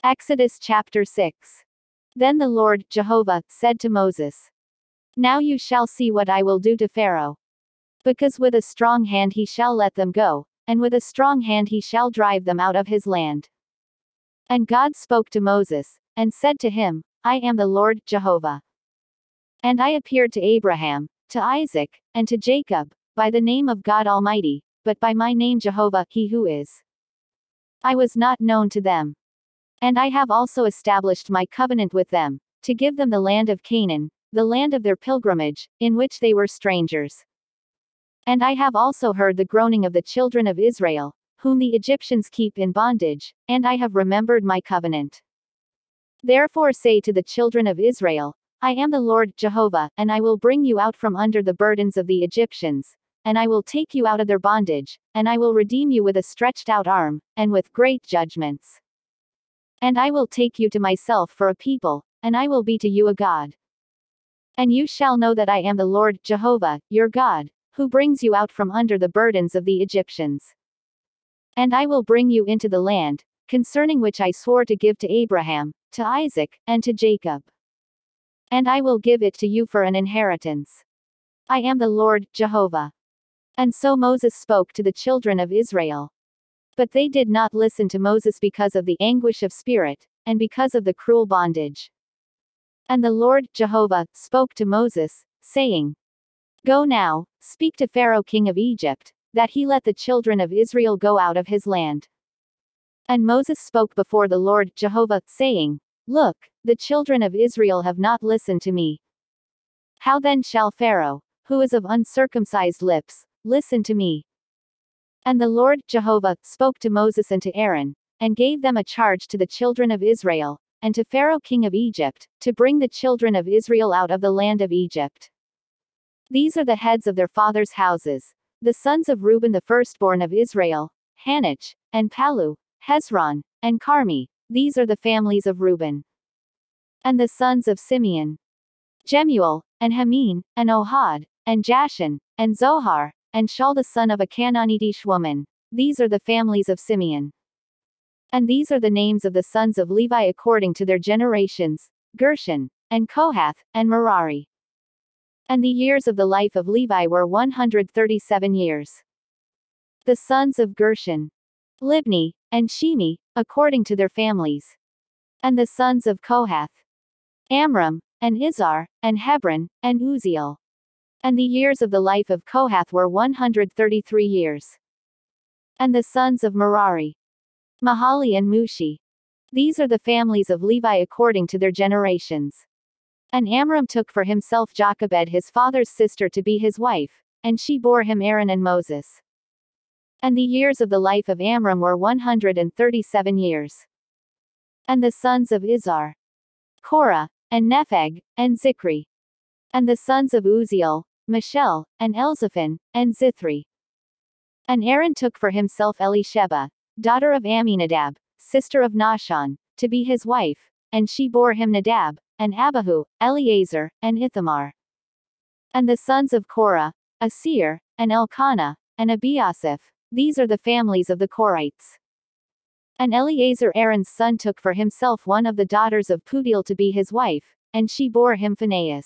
Exodus chapter 6. Then the Lord, Jehovah, said to Moses, Now you shall see what I will do to Pharaoh. Because with a strong hand he shall let them go, and with a strong hand he shall drive them out of his land. And God spoke to Moses, and said to him, I am the Lord, Jehovah. And I appeared to Abraham, to Isaac, and to Jacob, by the name of God Almighty, but by my name Jehovah, he who is. I was not known to them. And I have also established my covenant with them, to give them the land of Canaan, the land of their pilgrimage, in which they were strangers. And I have also heard the groaning of the children of Israel, whom the Egyptians keep in bondage, and I have remembered my covenant. Therefore say to the children of Israel, I am the Lord, Jehovah, and I will bring you out from under the burdens of the Egyptians, and I will take you out of their bondage, and I will redeem you with a stretched out arm, and with great judgments. And I will take you to myself for a people, and I will be to you a God. And you shall know that I am the Lord, Jehovah, your God, who brings you out from under the burdens of the Egyptians. And I will bring you into the land, concerning which I swore to give to Abraham, to Isaac, and to Jacob. And I will give it to you for an inheritance. I am the Lord, Jehovah. And so Moses spoke to the children of Israel. But they did not listen to Moses because of the anguish of spirit, and because of the cruel bondage. And the Lord, Jehovah, spoke to Moses, saying, Go now, speak to Pharaoh king of Egypt, that he let the children of Israel go out of his land. And Moses spoke before the Lord, Jehovah, saying, Look, the children of Israel have not listened to me. How then shall Pharaoh, who is of uncircumcised lips, listen to me? And the Lord, Jehovah, spoke to Moses and to Aaron, and gave them a charge to the children of Israel, and to Pharaoh king of Egypt, to bring the children of Israel out of the land of Egypt. These are the heads of their fathers' houses, the sons of Reuben the firstborn of Israel, Hanoch, and Pallu, Hezron, and Carmi, these are the families of Reuben. And the sons of Simeon, Jemuel, and Hamin, and Ohad, and Jashan, and Zohar, and Shaul the son of a Canaanitish woman, these are the families of Simeon. And these are the names of the sons of Levi according to their generations, Gershon, and Kohath, and Merari. And the years of the life of Levi were 137 years. The sons of Gershon, Libni, and Shimi, according to their families. And the sons of Kohath, Amram, and Izhar, and Hebron, and Uzziel. And the years of the life of Kohath were 133 years. And the sons of Merari, Mahali and Mushi. These are the families of Levi according to their generations. And Amram took for himself Jochebed his father's sister to be his wife, and she bore him Aaron and Moses. And the years of the life of Amram were 137 years. And the sons of Izhar, Korah, and Nepheg, and Zikri. And the sons of Uzziel, Michel, and Elzaphan, and Zithri. And Aaron took for himself Elisheba, daughter of Amminadab, sister of Nahshon, to be his wife, and she bore him Nadab, and Abihu, Eleazar, and Ithamar. And the sons of Korah, Asir, and Elkanah, and Abiasaph, these are the families of the Korites. And Eleazar Aaron's son took for himself one of the daughters of Putiel to be his wife, and she bore him Phinehas.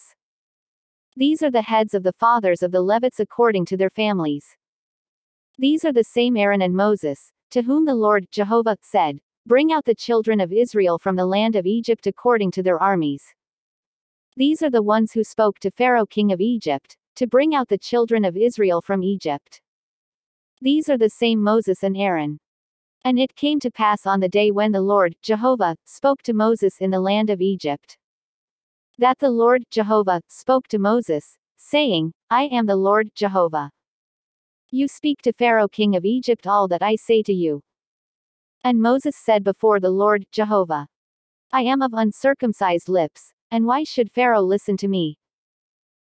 These are the heads of the fathers of the Levites according to their families. These are the same Aaron and Moses, to whom the Lord, Jehovah, said, Bring out the children of Israel from the land of Egypt according to their armies. These are the ones who spoke to Pharaoh king of Egypt, to bring out the children of Israel from Egypt. These are the same Moses and Aaron. And it came to pass on the day when the Lord, Jehovah, spoke to Moses in the land of Egypt, that the Lord, Jehovah, spoke to Moses, saying, I am the Lord, Jehovah. You speak to Pharaoh king of Egypt all that I say to you. And Moses said before the Lord, Jehovah, I am of uncircumcised lips, and why should Pharaoh listen to me?